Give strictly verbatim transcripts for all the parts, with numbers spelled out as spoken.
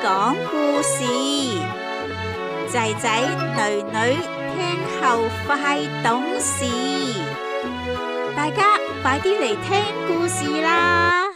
講故事，仔仔女女聽後快懂事，大家快啲嚟聽故事啦！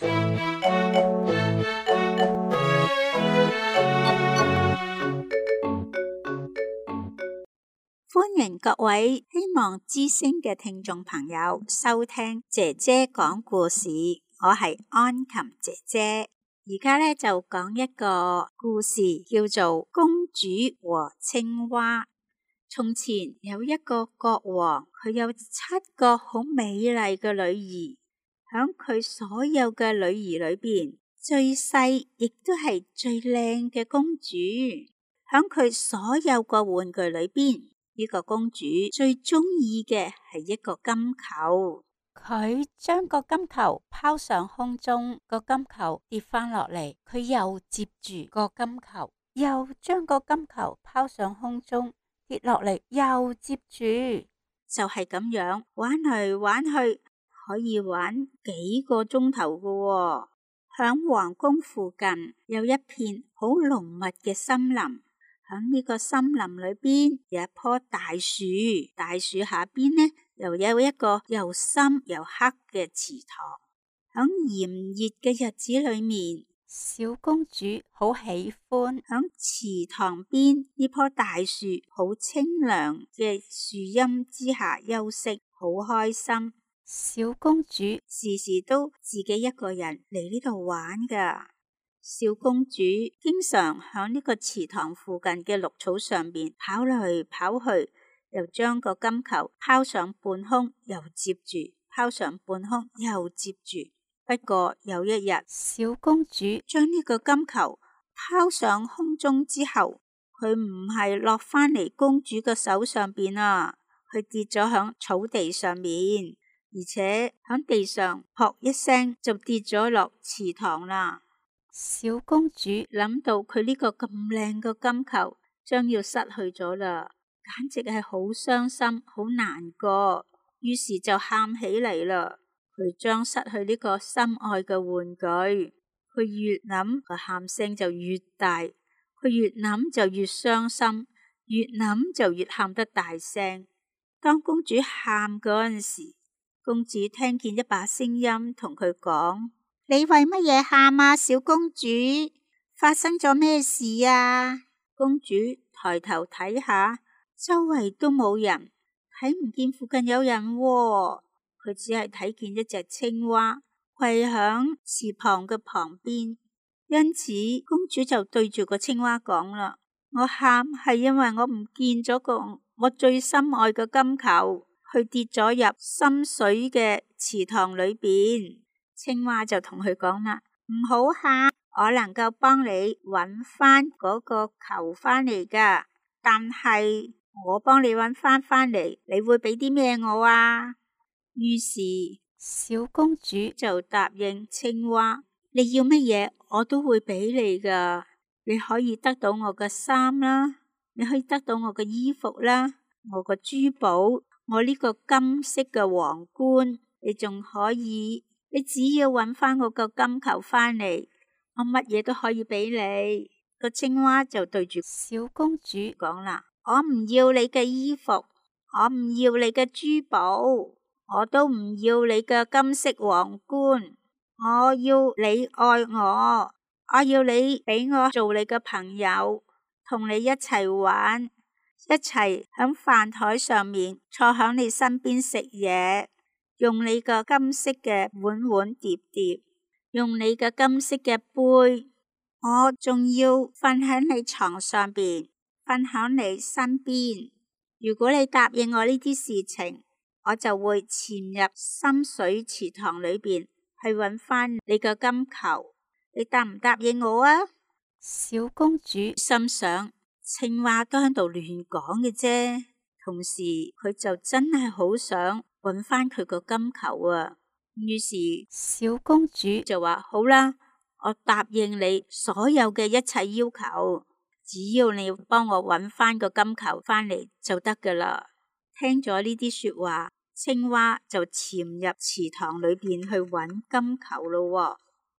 歡迎各位希望之聲嘅聽眾朋友收聽姐姐講故事，我係安琴姐姐。而家咧就講一個故事，叫做《公主和青蛙》。從前有一個國王，佢有七個好美麗嘅女兒。響佢所有嘅女兒裏邊，最細亦都係最靚嘅公主。響佢所有個玩具裏邊，呢個公主最中意嘅係一個金球。佢將個金球拋上空中，個金球跌返落嚟，佢又接住個金球，又將個金球拋上空中，跌落嚟，又接住，就係咁樣玩嚟玩去，可以玩幾個鐘頭㗎喎。響皇宮附近有一片好濃密嘅森林，響呢個森林裏邊有一棵大樹，大樹下邊呢，又有一個又深又黑嘅池塘。響炎熱嘅日子裏面，小公主好喜歡響池塘邊呢棵大樹好清涼嘅樹蔭之下休息，好開心。小公主時時都自己一個人嚟呢度玩噶。小公主經常響呢個池塘附近嘅綠草上面跑嚟跑去，又將個金球拋上半空，又接住，拋上半空，又接住。不過有一日，小公主將呢個金球拋上空中之後，佢唔係落返嚟公主嘅手上邊啊，佢跌咗響草地上面，而且響地上撲一聲就跌咗落池塘啦。小公主諗到佢呢個咁靚嘅金球將要失去咗啦，簡直係好傷心，好難過，於是就喊起嚟啦。佢將失去呢個心愛嘅玩具，佢越諗個喊聲就越大，佢越諗就越傷心，越諗就越喊得大聲。當公主喊嗰陣時，公主聽見一把聲音同佢講：你為乜嘢喊啊，小公主？發生咗咩事啊？公主抬頭睇下，周圍都冇人，睇唔見附近有人喎。佢只係睇見一隻青蛙跪響池塘嘅旁邊，因此公主就對住個青蛙講啦：我喊係因為我唔見咗個我最心愛嘅金球，佢跌咗入深水嘅池塘裏邊。青蛙就同佢講啦：唔好喊，我能夠幫你揾翻嗰個球翻嚟噶，但係我幫你揾翻翻嚟，你會俾啲咩我啊？於是小公主就答應青蛙：你要乜嘢我都會俾你噶，你可以得到我嘅衫啦，你可以得到我嘅衣服啦，我嘅珠寶，我呢個金色嘅皇冠，你仲可以，你只要揾翻我個金球翻嚟，我乜嘢都可以俾你。個青蛙就對住小公主講啦：我唔要你嘅衣服，我唔要你嘅珠寶，我都唔要你嘅金色皇冠，我要你愛我，我要你俾我做你嘅朋友，同你一齊玩，一齊喺飯台上面坐喺你身邊食嘢，用你嘅金色嘅碗碗碟碟，用你嘅金色嘅杯，我仲要瞓喺你床上邊，瞓喺你身邊。如果你答應我呢啲事情，我就會潛入深水池塘裏邊去揾翻你嘅金球，你答唔答應我啊？小公主心想，青蛙都喺度亂講嘅啫，同時佢就真係好想揾翻佢個金球啊。於是小公主就話：好啦，我答應你所有嘅一切要求，只要你幫我揾翻個金球翻嚟就得噶啦。聽咗呢啲說話，青蛙就潛入池塘裏邊去揾金球咯。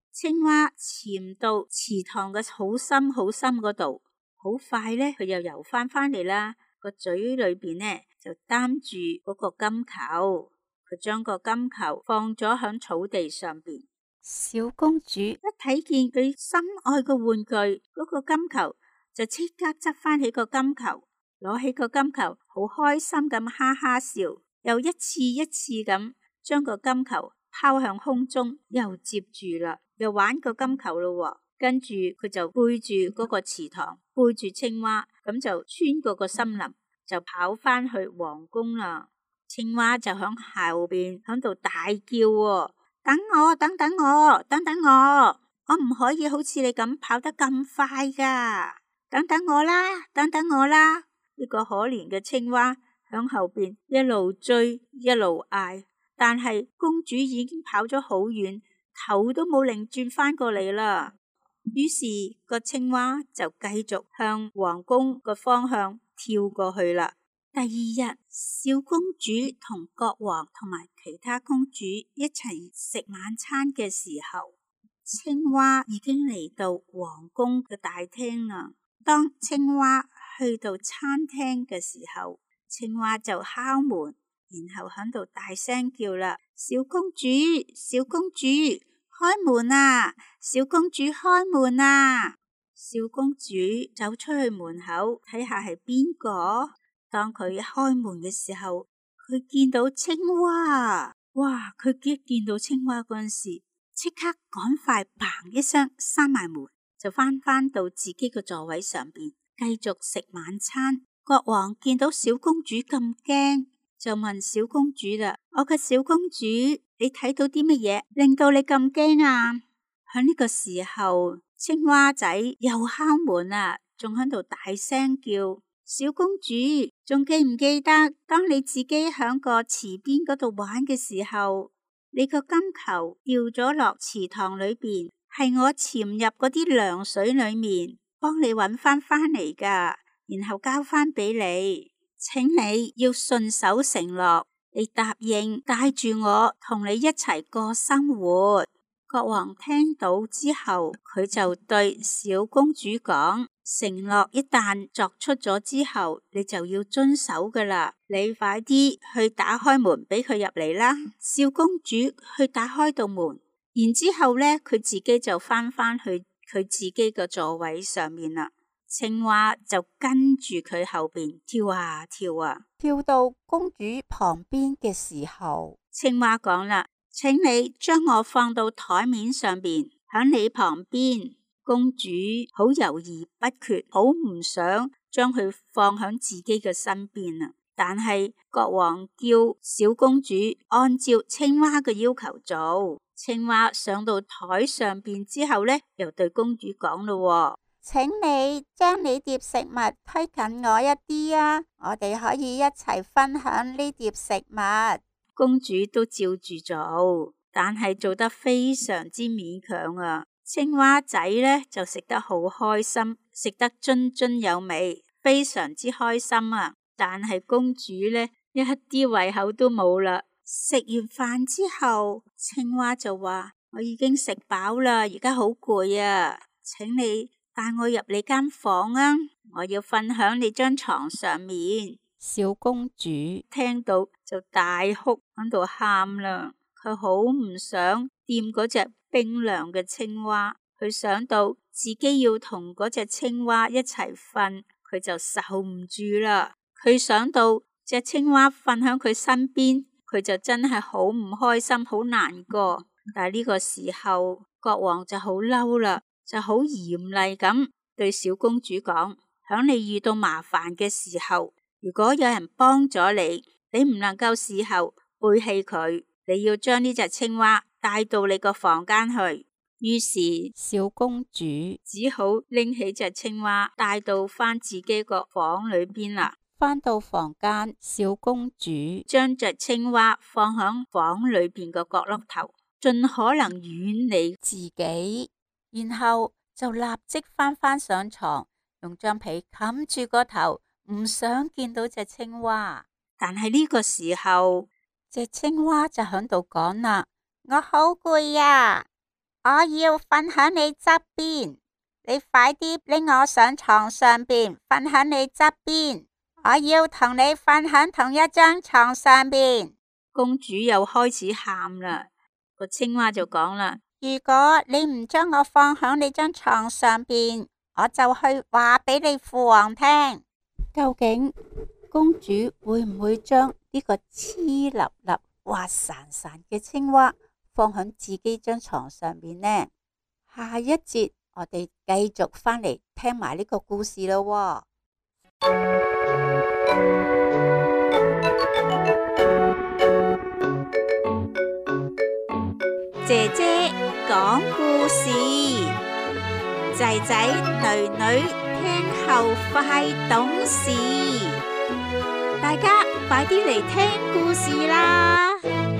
青蛙潛到池塘嘅好深好深嗰度，好快咧，佢又游翻返嚟啦。個嘴裏邊呢就擔住嗰個金球，佢將個金球放咗響草地上邊。小公主一睇見佢心愛嘅玩具嗰個金球，就即刻執翻起個金球，攞起個金球，好開心咁哈哈笑，又一次一次咁將個金球拋向空中，又接住啦，又玩個金球咯。跟住佢就背住嗰個池塘，背住青蛙，咁就穿過個森林，就跑翻去皇宮啦。青蛙就響後邊響度大叫，哦，等我，等等我，等等我，我唔可以好似你咁跑得咁快噶，等等我啦，等等我啦。呢個可憐嘅青蛙響後邊一路追一路嗌，但係公主已經跑咗好遠，頭都冇擰轉翻過嚟啦。於是個青蛙就繼續向皇宮個方向跳過去啦。第二日，小公主同國王同埋其他公主一齊食晚餐嘅時候，青蛙已經嚟到皇宮嘅大廳啦。當青蛙去到餐廳嘅時候，青蛙就敲門，然後喺度大聲叫啦：小公主，小公主，開門啊！小公主開門啊！小公主走出去門口睇下係邊個。當佢一開門嘅時候，佢見到青蛙。哇！佢一見到青蛙嗰陣時，即刻趕快嘭一聲閂埋門，就翻返到自己個座位上邊繼續食晚餐。國王見到小公主咁驚，就問小公主啦：我嘅小公主，你睇到啲乜嘢令到你咁驚啊？喺呢個時候，青蛙仔又敲門啦，仲喺度大聲叫：小公主，仲記唔記得當你自己響個池邊嗰度玩嘅時候，你個金球掉咗落池塘裏邊，係我潛入嗰啲涼水裏面幫你搵翻返嚟噶，然後交翻俾你。請你要信守承諾，你答應帶住我同你一齊過生活。國王聽到之後，佢就對小公主講：承諾一旦作出咗之後，你就要遵守噶啦。你快啲去打開門俾佢入嚟啦。小公主去打開道門，然之後呢，佢自己就翻返去佢自己個座位上面啦。青蛙就跟住佢後邊跳啊跳啊，跳到公主旁邊嘅時候，青蛙講啦：請你將我放到台面上邊，喺你旁邊。公主好猶豫不決，好唔想將佢放喺自己嘅身邊啊！但係國王叫小公主按照青蛙嘅要求做。青蛙上到台上邊之後呢，又對公主講咯：請你將你碟食物推近我一啲啊，我哋可以一齊分享呢碟食物。公主都照住做，但係做得非常之勉強啊。青蛙仔呢就食得好開心，食得津津有味，非常之開心啊。但係公主呢一啲胃口都冇啦。食完飯之後，青蛙就話：我已經食飽啦，而家好攰啊，請你帶我入你間房啊，我要瞓響你張床上面。小公主聽到就大哭喺度喊啦，佢好唔想掂嗰隻冰涼嘅青蛙，佢想到自己要同嗰隻青蛙一齊瞓，佢就受唔住啦。佢想到隻青蛙瞓響佢身邊，佢就真係好唔開心，好難過。但係呢個時候，國王就好嬲啦，就好嚴厲咁對小公主講：響你遇到麻煩嘅時候，如果有人幫咗你，你唔能夠事後背棄佢，你要將呢隻青蛙帶到你個房間去。於是小公主只好拎起隻青蛙帶到翻自己個房裏邊啦。翻到房間，小公主將隻青蛙放響房裏邊個角落頭，盡可能遠離自己，然後就立即翻返上床，用張被冚住個頭，唔想見到隻青蛙。但係呢個時候，隻青蛙就響度講啦：我好攰呀， 我要瞓喺你側邊，你快啲拎我上床上邊，瞓喺你側邊。我要同你瞓喺同一張床上邊。 公主又開始喊啦，個青蛙就講啦： 如果你唔將我放喺你張床上邊，我就去話俾你父王聽。究竟公主會唔會將呢個黐立立滑潺潺嘅青蛙放喺自己張床上面呢？下一節我哋繼續返嚟聽埋呢個故事咯。 姐姐講故事，仔仔女女聽後快懂事，大家快啲嚟聽故事啦！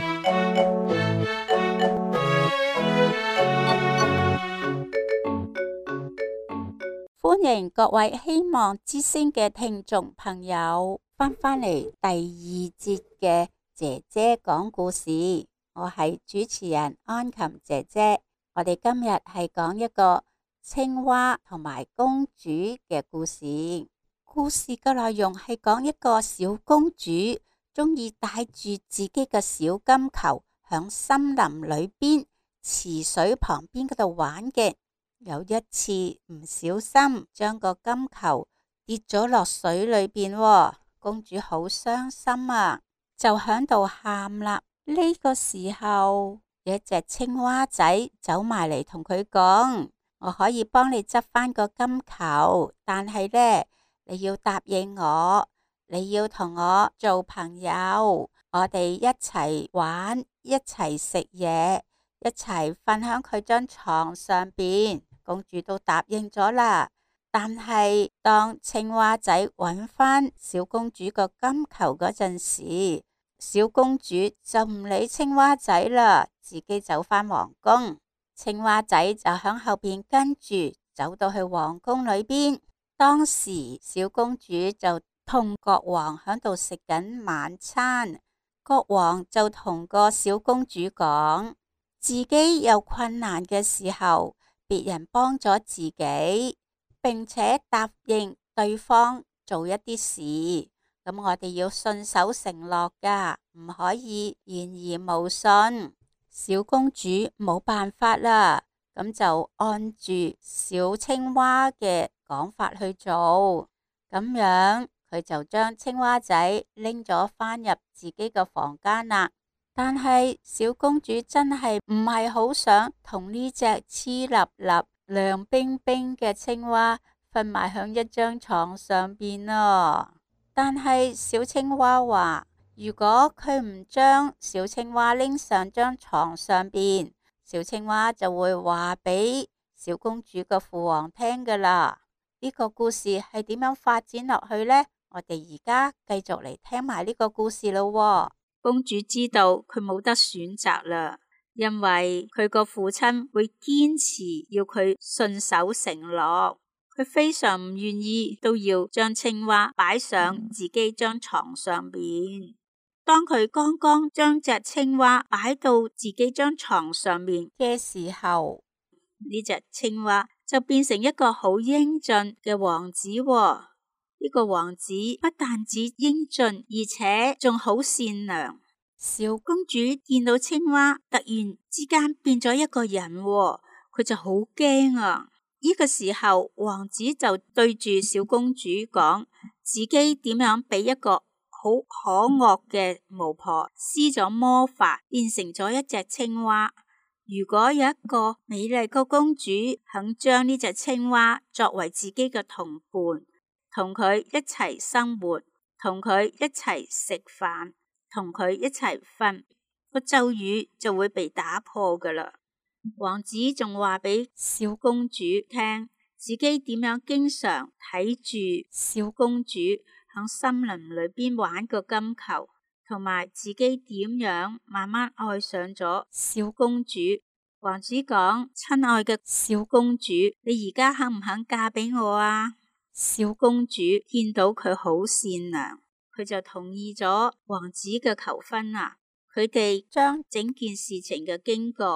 歡迎各位希望之聲嘅聽眾朋友翻返嚟第二節嘅姐姐講故事。我係主持人安琴姐姐，我哋今日係講一個青蛙同埋公主嘅故事。故事嘅內容係講一個小公主中意帶住自己嘅小金球響森林裏邊池水旁邊嗰度玩嘅。有一次唔小心將個金球跌咗落水裏邊，公主好傷心啊，就響度喊啦。呢個時候，有一隻青蛙仔走埋嚟同佢講：我可以幫你執翻個金球，但係呢，你要答應我，你要同我做朋友，我哋一齊玩，一齊食嘢，一齊瞓響佢張床上邊。公主都答應咗啦。但係當青蛙仔揾翻小公主個金球嗰陣時，小公主就唔理青蛙仔啦，自己走返皇宮。青蛙仔就響後邊跟住走到去皇宮裏邊。當時小公主就同國王響度食緊晚餐，國王就同個小公主講，自己有困難嘅時候，別人幫咗自己，並且答應對方做一啲事。咁我哋要信守承諾噶，唔可以言而無信。小公主冇辦法啦，咁就按住小青蛙嘅講法去做。咁樣佢就將青蛙仔拎咗返入自己嘅房間啦。但係小公主真係唔係好想同呢隻黐立立、涼冰冰嘅青蛙瞓埋響一張床上邊咯。但係小青蛙話，如果佢唔將小青蛙拎上張床上邊，小青蛙就會話俾小公主個父王聽噶啦。呢個故事係點樣發展落去呢？我哋而家繼續嚟聽埋呢個故事咯。 公主知道佢冇得選擇啦，因為佢個父親會堅持要佢信守承諾。佢非常唔願意都要將青蛙擺上自己張床上邊。當佢剛剛將隻青蛙擺到自己張床上面嘅時候，呢隻青蛙就變成一個好英俊嘅王子喎。呢個王子不但止英俊，而且仲好善良。小公主見到青蛙突然之間變咗一個人喎，佢就好驚啊！呢個時候，王子就對住小公主講，自己點樣俾一個好可惡嘅巫婆施咗魔法，變成咗一隻青蛙。如果有一個美麗嘅公主肯將呢隻青蛙作為自己嘅同伴，同佢一齊生活，同佢一齊食飯，同佢一齊瞓，個咒語就會被打破噶啦。王子仲話俾小公主聽，自己點樣經常睇住小公主響森林裏邊玩個金球，同埋自己點樣慢慢愛上咗小公主。王子講：親愛嘅小公主，你而家肯唔肯嫁俾我啊？小公主見到佢好善良，佢就同意咗王子嘅求婚啊。佢哋將整件事情嘅經過去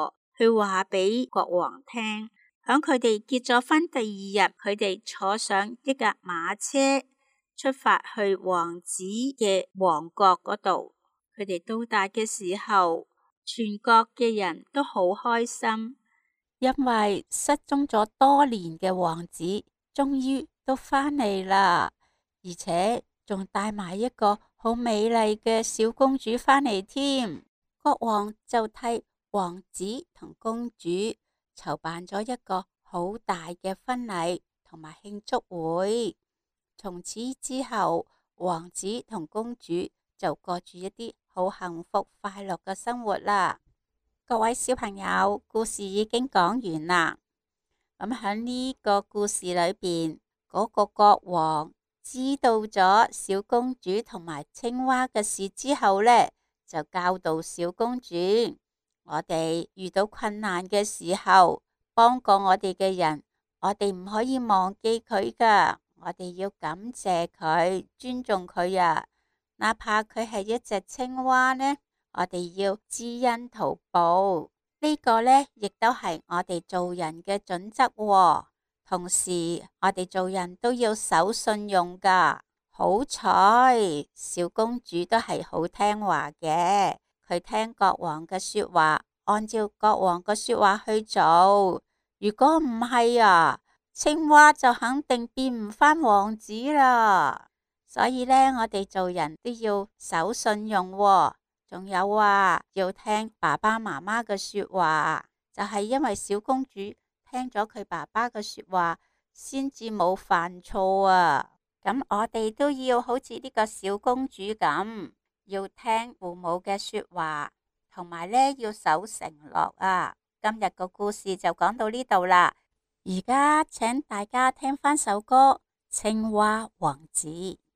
去話俾國王聽。響佢哋結咗婚第二日，佢哋坐上一架馬車，出發去王子嘅王國嗰度。佢哋到達嘅時候，全國嘅人都好開心， 因為失蹤咗多年嘅王子終於都返嚟啦，而且仲帶埋一個好美麗嘅小公主返嚟添。國王就替王子同公主籌辦咗一個好大嘅婚禮同埋慶祝會。從此之後，王子同公主就過住一啲好幸福快樂嘅生活啦。各位小朋友，故事已經講完啦。咁喺呢個故事裏邊，嗰個國王知道咗小公主同埋青蛙嘅事之後呢，就教導小公主，我哋遇到困難嘅時候，幫過我哋嘅人，我哋唔可以忘記佢噶，我哋要感謝佢，尊重佢啊。哪怕佢係一隻青蛙呢，我哋要知恩圖報。呢個呢，亦都係我哋做人嘅準則喎。同時，我哋做人都要守信用噶。好彩，小公主都係好聽話嘅，佢聽國王嘅說話，按照國王嘅說話去做。如果唔係啊，青蛙就肯定變唔返王子啦。所以呢，我哋做人都要守信用喎。仲有啊，要聽爸爸媽媽嘅說話，就係因為小公主聽咗佢爸爸嘅說話，先至冇犯錯啊。咁我哋都要好似呢個小公主咁，要聽父母嘅說話，同埋呢要守承諾啊。今日個故事就講到呢度啦。而家請大家聽返首歌《青蛙王子》。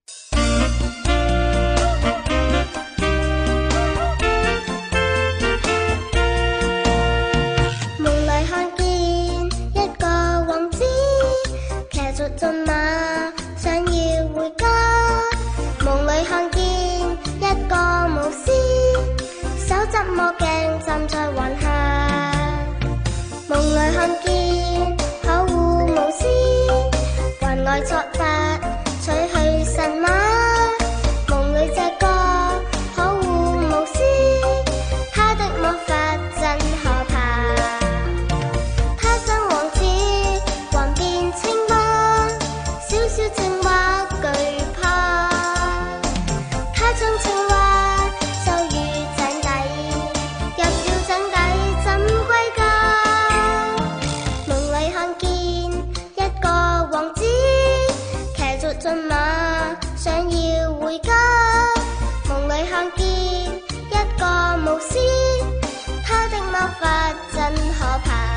駿馬想要回家，夢裏看見一個巫師，手執魔鏡站在雲下。夢裏看見可惡巫師，環外作法取去神馬。夢裏這個可惡巫師，他的魔法真可怕。他將王子還變青蛙，小小青蛙懼怕，他將青蛙收於井底，入了井底怎歸家？夢裏看見一個王子，騎着駿馬想要回家。夢裏看見一個巫師，他的魔法真可怕。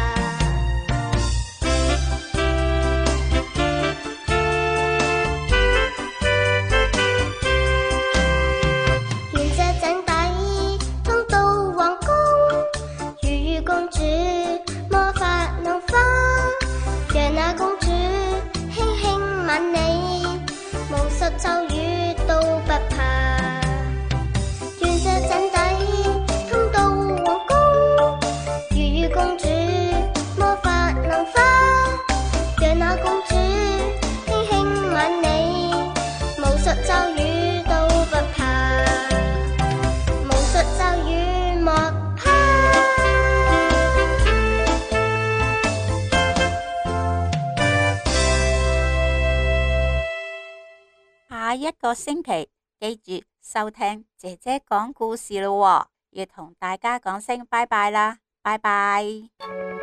咒語都不怕，願這井底通到皇宮。如遇公主魔法能化，讓那公主輕輕吻你，巫術咒語都不怕，巫術咒語莫怕。 下一個星期記住收聽姐姐講故事咯喎，要同大家講聲拜拜啦，拜拜。